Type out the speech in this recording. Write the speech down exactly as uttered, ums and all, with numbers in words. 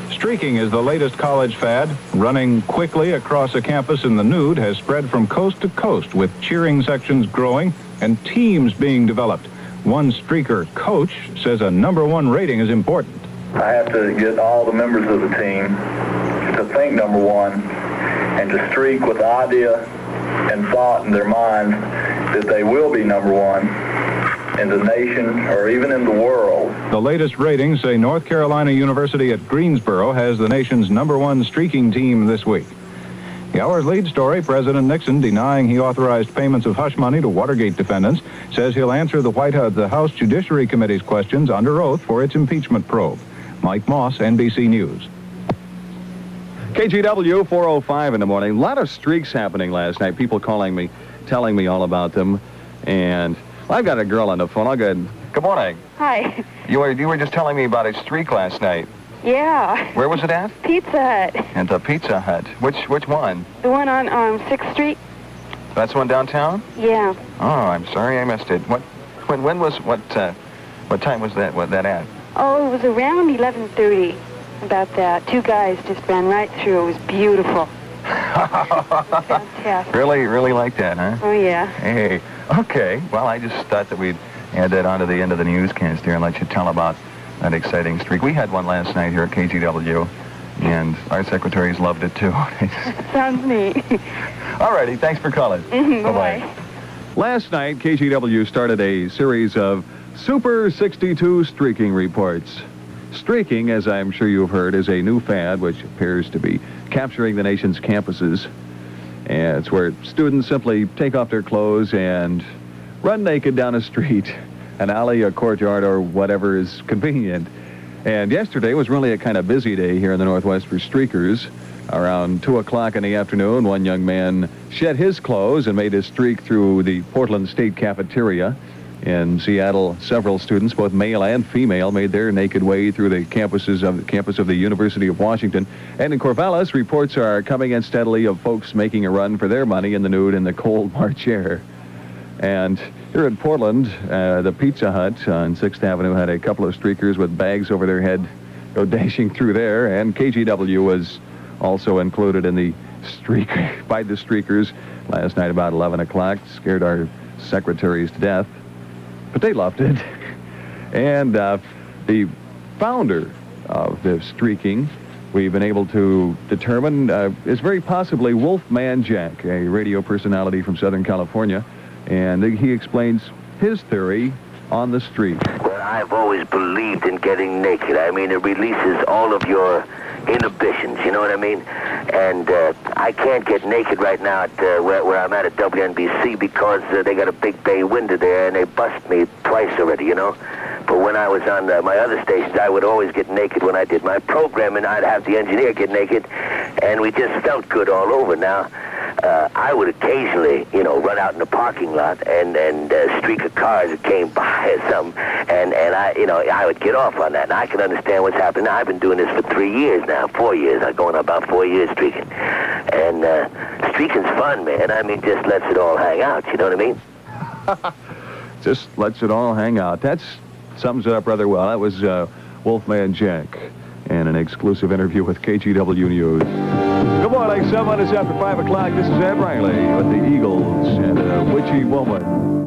Streaking is the latest college fad. Running quickly across a campus in the nude has spread from coast to coast, with cheering sections growing and teams being developed. One streaker coach says a number one rating is important. I have to get all the members of the team to think number one and to streak with the idea and thought in their minds that they will be number one in the nation or even in the world. The latest ratings say North Carolina University at Greensboro has the nation's number one streaking team this week. The hour's lead story, President Nixon denying he authorized payments of hush money to Watergate defendants, says he'll answer the White House, the House Judiciary Committee's questions under oath for its impeachment probe. Mike Moss, N B C News. K G W, four oh five in the morning. A lot of streaks happening last night. People calling me, telling me all about them. And I've got a girl on the phone. I'll go ahead. Good morning. Hi. You were, you were just telling me about a streak last night. Yeah. Where was it at? Pizza Hut. At the Pizza Hut. Which which one? The one on um, sixth Street. That's the one downtown? Yeah. Oh, I'm sorry I missed it. What? When when was what? Uh, what time was that? What that at? Oh, it was around eleven thirty. About that. Two guys just ran right through. It was beautiful. Fantastic. Really, really like that, huh? Oh yeah. Hey. Okay. Well, I just thought that we'd add that on to the end of the newscast here and let you tell about that exciting streak. We had one last night here at K G W, and our secretaries loved it too. Sounds neat. All righty. Thanks for calling. Mm-hmm, bye-bye. Bye-bye. Last night, K G W started a series of Super sixty-two streaking reports. Streaking, as I'm sure you've heard, is a new fad which appears to be capturing the nation's campuses. And it's where students simply take off their clothes and run naked down a street, an alley, a courtyard, or whatever is convenient. And yesterday was really a kind of busy day here in the Northwest for streakers. Around two o'clock in the afternoon, one young man shed his clothes and made his streak through the Portland State Cafeteria. In Seattle, several students, both male and female, made their naked way through the campuses of the campus of the University of Washington. And in Corvallis, reports are coming in steadily of folks making a run for their money in the nude in the cold March air. And here in Portland, uh, the Pizza Hut on sixth Avenue had a couple of streakers with bags over their head go dashing through there. And K G W was also included in the streak by the streakers last night about eleven o'clock. Scared our secretaries to death. But they loved it. And uh, the founder of the streaking, we've been able to determine, uh, is very possibly Wolfman Jack, a radio personality from Southern California. And he explains his theory on the streak. Well, I've always believed in getting naked. I mean, it releases all of your inhibitions, you know what I mean? And uh, I can't get naked right now at uh, where, where I'm at at W N B C because uh, they got a big bay window there and they bust me twice already, you know? But when I was on uh, my other stations, I would always get naked when I did my program, and I'd have the engineer get naked, and we just felt good all over. Now, uh, I would occasionally, you know, run out in the parking lot and, and uh, streak of cars that came by or something, and, and I, you know, I would get off on that, and I can understand what's happening. Now, I've been doing this for three years now, four years. I'm going about four years streaking. And uh, streaking's fun, man. I mean, just lets it all hang out, you know what I mean? Just lets it all hang out. That sums it up rather well. That was uh, Wolfman Jack and an exclusive interview with K G W News. Good morning, seven minutes after five o'clock. This is Ed Riley with the Eagles and a witchy woman.